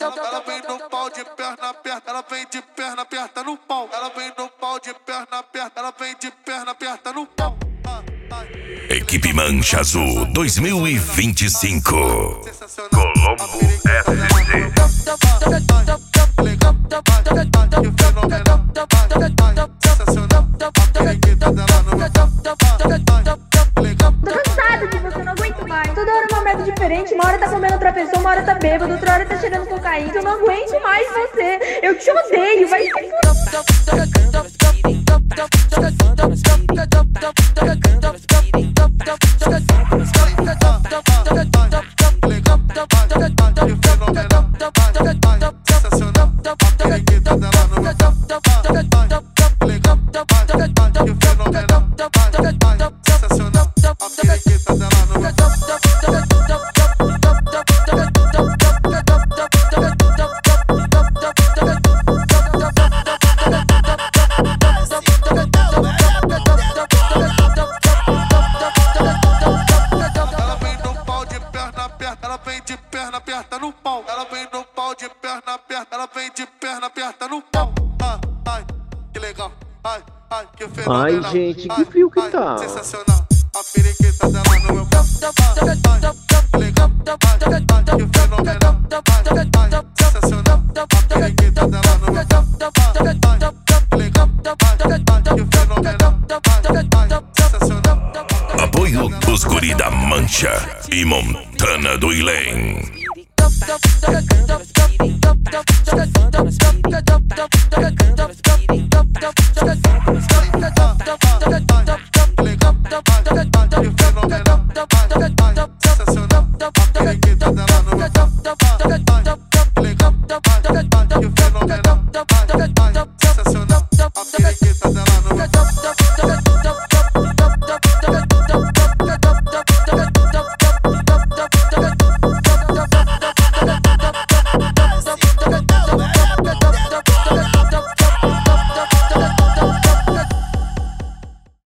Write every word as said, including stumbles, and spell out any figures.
Ela vem no pau de perna aperta, ela vem de perna aperta no pau. Ela vem no pau de perna aperta, ela vem de perna aperta no pau. Equipe Mancha Azul dois mil e vinte e cinco. Colombo F C. Tô cansada de você, não aguento mais. Toda hora é uma merda diferente. Uma hora tá comendo outra pessoa, uma hora tá bêbado, outra hora tá cheirando cocaína. Eu não aguento mais você. Eu te odeio, vai se ela vem de perna aperta no pau. Ela vem no pau de perna aperta, ela vem de perna aperta no pau. Ai, ai, que legal. Ai, ai, que fenomenal. Ai, gente, que frio que tá. Sensacional. A periquita dela no meu pau. Ai, que legal. Ai, que fenomenal. Ai, sensacional. A periquita dela no meu pau. Ai, que legal. Ai, que fenomenal. Ai, sensacional. Apoio dos guri da Mancha e Montana do Ilém. Legal, legal, legal,